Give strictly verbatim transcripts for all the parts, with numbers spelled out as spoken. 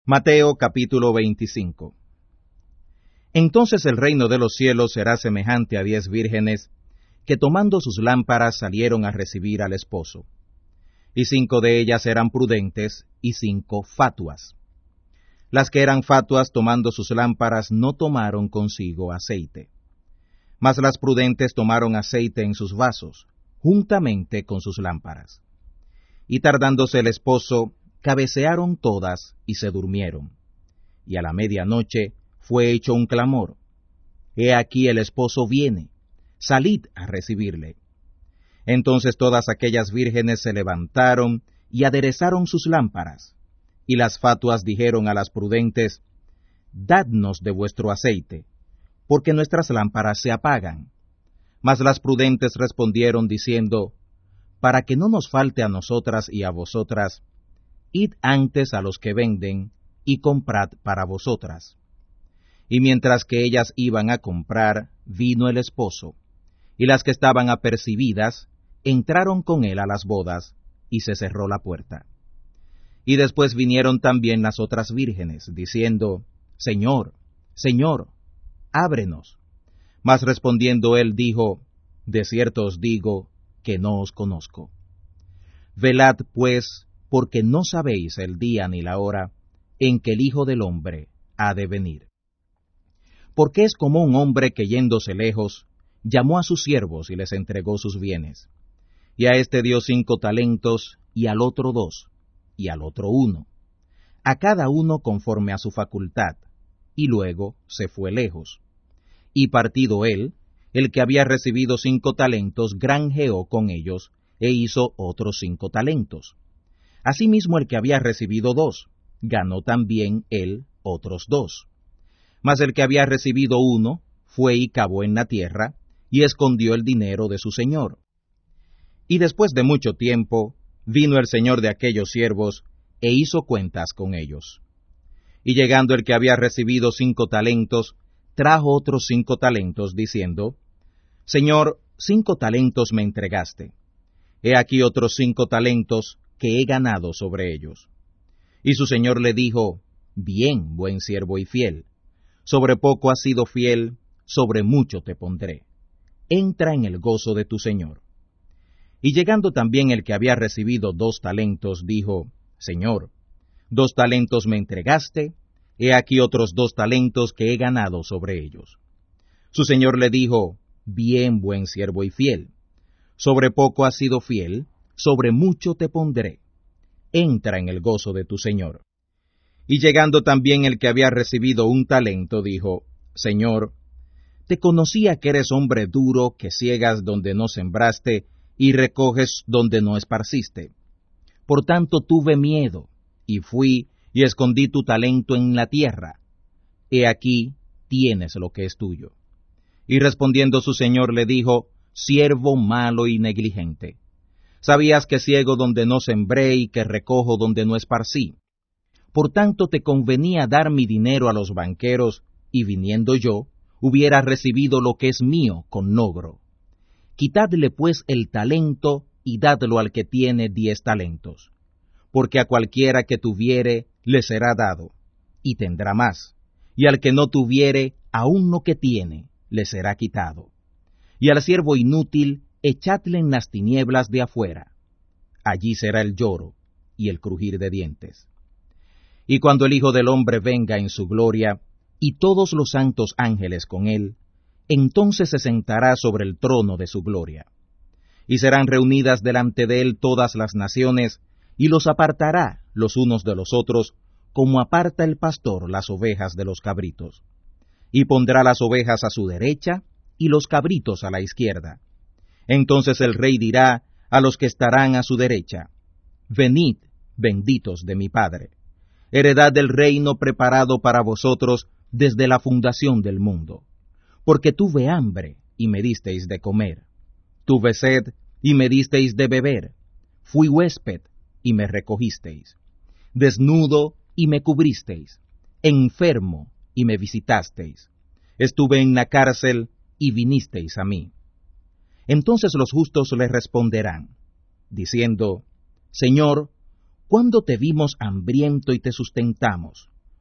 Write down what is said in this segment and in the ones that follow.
Mateo capítulo veinticinco. Entonces el reino de los cielos será semejante a diez vírgenes, que tomando sus lámparas salieron a recibir al esposo. Y cinco de ellas eran prudentes, y cinco fatuas. Las que eran fatuas tomando sus lámparas no tomaron consigo aceite. Mas las prudentes tomaron aceite en sus vasos, juntamente con sus lámparas. Y tardándose el esposo, cabecearon todas y se durmieron. Y a la medianoche fue hecho un clamor: He aquí el esposo viene, salid a recibirle. Entonces todas aquellas vírgenes se levantaron y aderezaron sus lámparas. Y las fatuas dijeron a las prudentes: Dadnos de vuestro aceite, porque nuestras lámparas se apagan. Mas las prudentes respondieron diciendo: Para que no nos falte a nosotras y a vosotras, id antes a los que venden, y comprad para vosotras. Y mientras que ellas iban a comprar, vino el esposo, y las que estaban apercibidas, entraron con él a las bodas, y se cerró la puerta. Y después vinieron también las otras vírgenes, diciendo: Señor, Señor, ábrenos. Mas respondiendo él dijo: De cierto os digo, que no os conozco. Velad pues, porque no sabéis el día ni la hora en que el Hijo del Hombre ha de venir. Porque es como un hombre que yéndose lejos, llamó a sus siervos y les entregó sus bienes. Y a éste dio cinco talentos, y al otro dos, y al otro uno, a cada uno conforme a su facultad, y luego se fue lejos. Y partido él, el que había recibido cinco talentos granjeó con ellos, e hizo otros cinco talentos. Asimismo el que había recibido dos, ganó también él otros dos. Mas el que había recibido uno, fue y cavó en la tierra, y escondió el dinero de su señor. Y después de mucho tiempo, vino el señor de aquellos siervos, e hizo cuentas con ellos. Y llegando el que había recibido cinco talentos, trajo otros cinco talentos, diciendo: Señor, cinco talentos me entregaste. He aquí otros cinco talentos que he ganado sobre ellos. Y su señor le dijo: Bien, buen siervo y fiel. Sobre poco has sido fiel, sobre mucho te pondré. Entra en el gozo de tu señor. Y llegando también el que había recibido dos talentos, dijo: Señor, dos talentos me entregaste, he aquí otros dos talentos que he ganado sobre ellos. Su señor le dijo: Bien, buen siervo y fiel. Sobre poco has sido fiel, sobre mucho te pondré. Entra en el gozo de tu señor. Y llegando también el que había recibido un talento, dijo: Señor, te conocía que eres hombre duro, que ciegas donde no sembraste, y recoges donde no esparciste. Por tanto tuve miedo, y fui, y escondí tu talento en la tierra. He aquí, tienes lo que es tuyo. Y respondiendo su señor le dijo: Siervo malo y negligente. Sabías que ciego donde no sembré, y que recojo donde no esparcí. Por tanto te convenía dar mi dinero a los banqueros, y viniendo yo, hubiera recibido lo que es mío con logro. Quitadle pues el talento, y dadlo al que tiene diez talentos. Porque a cualquiera que tuviere, le será dado, y tendrá más. Y al que no tuviere, aun lo que tiene, le será quitado. Y al siervo inútil, echadle en las tinieblas de afuera. Allí será el lloro y el crujir de dientes. Y cuando el Hijo del Hombre venga en su gloria, y todos los santos ángeles con él, entonces se sentará sobre el trono de su gloria. Y serán reunidas delante de él todas las naciones, y los apartará los unos de los otros, como aparta el pastor las ovejas de los cabritos. Y pondrá las ovejas a su derecha, y los cabritos a la izquierda. Entonces el rey dirá a los que estarán a su derecha: Venid, benditos de mi Padre, heredad del reino preparado para vosotros desde la fundación del mundo. Porque tuve hambre, y me disteis de comer. Tuve sed, y me disteis de beber. Fui huésped, y me recogisteis. Desnudo, y me cubristeis. Enfermo, y me visitasteis. Estuve en la cárcel, y vinisteis a mí. Entonces los justos le responderán, diciendo: Señor, ¿cuándo te vimos hambriento y te sustentamos,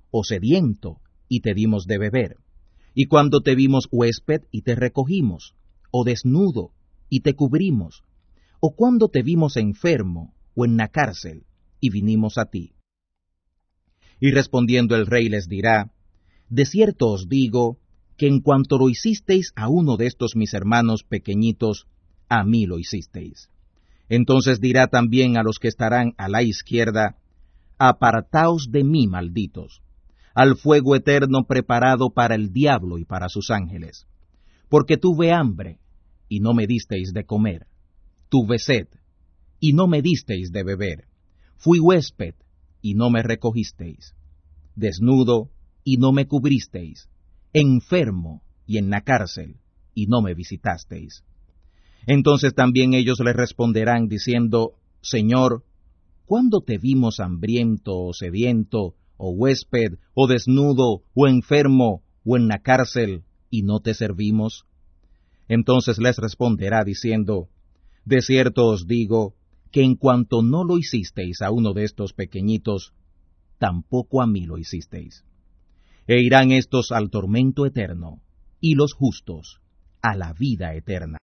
o sediento, y te dimos de beber? Y cuando te vimos huésped, y te recogimos, o desnudo, y te cubrimos? ¿O cuando te vimos enfermo, o en la cárcel, y vinimos a ti? Y respondiendo el rey les dirá: De cierto os digo, que en cuanto lo hicisteis a uno de estos mis hermanos pequeñitos, a mí lo hicisteis. Entonces dirá también a los que estarán a la izquierda: Apartaos de mí, malditos, al fuego eterno preparado para el diablo y para sus ángeles. Porque tuve hambre, y no me disteis de comer; tuve sed, y no me disteis de beber; fui huésped, y no me recogisteis; desnudo, y no me cubristeis; enfermo, y en la cárcel, y no me visitasteis. Entonces también ellos le responderán diciendo: Señor, ¿cuándo te vimos hambriento, o sediento, o huésped, o desnudo, o enfermo, o en la cárcel, y no te servimos? Entonces les responderá diciendo: De cierto os digo, que en cuanto no lo hicisteis a uno de estos pequeñitos, tampoco a mí lo hicisteis. E irán estos al tormento eterno, y los justos a la vida eterna.